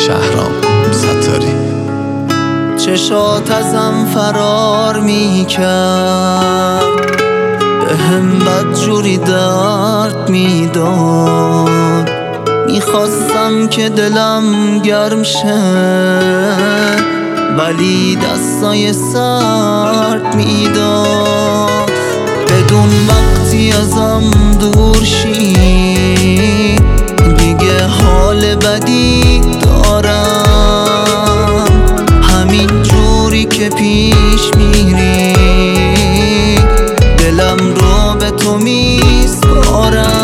شهرام ستاری. چشات ازم فرار میکرد، به هم بدجوری درد میداد. میخواستم که دلم گرم شه، ولی دستای سرد میداد. بدون وقتی ازم دور شی، دیگه حال بدی دارم. همین جوری که پیش میری، دلم رو به تو میسپارم.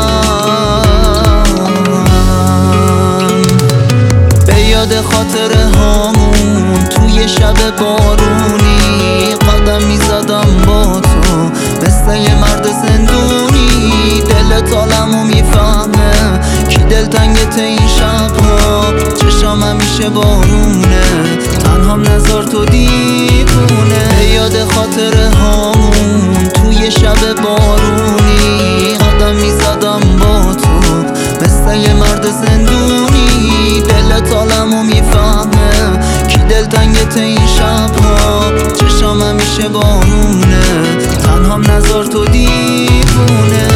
به یاد خاطره هامون توی شب بارونی، قدم میزدم با تو مثل یه مرد زندونی. دلت عالمو میفهمه کی دلتنگت این شبها، چشام همیشه بارونه، تنهام نذار تو دیوونه. به یاد خاطره هامون توی شب بارونی، قدم میزدم با تو مثل یه مرد زندونی. دلت عالمو میفهمه کی دلتنگت این شبها، چشام همیشه بارونه، تنهام نذار تو دیوونه.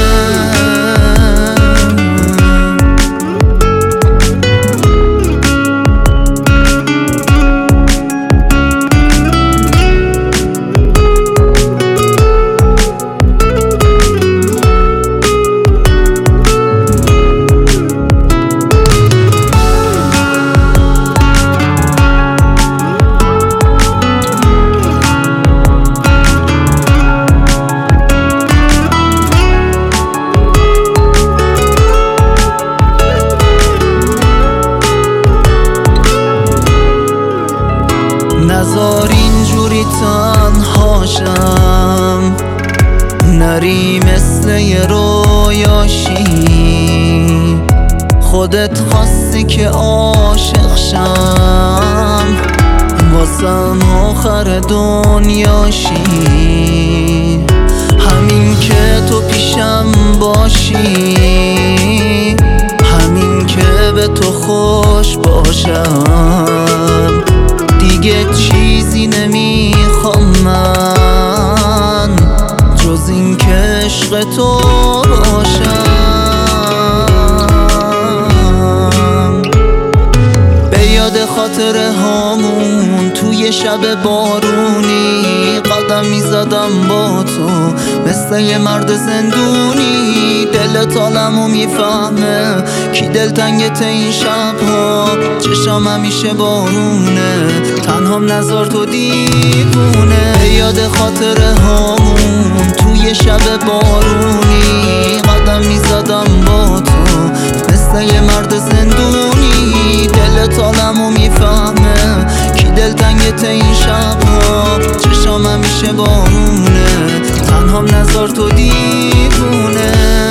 نذار اینجوری تنهاشم، نری مثل یه رویاشی. خودت خواستی که عاشق شم، واسم آخر دنیاشی. همین که تو پیشم باشی، همین که به تو خوش باشم. دیگه چیزی نمیخوام من، جز این که عشق تو باشم. به یاد خاطره هامون توی شب بارونی، قدم میزدم با تو مثل یه مرد زندونی. دلت عالمو میفهمه کی دلتنگت این شبها، چشام همیشه بارونه، تنهام نذار تو دیوونه. به یاد خاطره هامون توی شب بارونی، قدم میزدم با تو مثل یه مرد زندونی. دلت عالمو میفهمه کی دلتنگت این شبها، چشام همیشه بارونه، تنهام نذار تو دیوونه.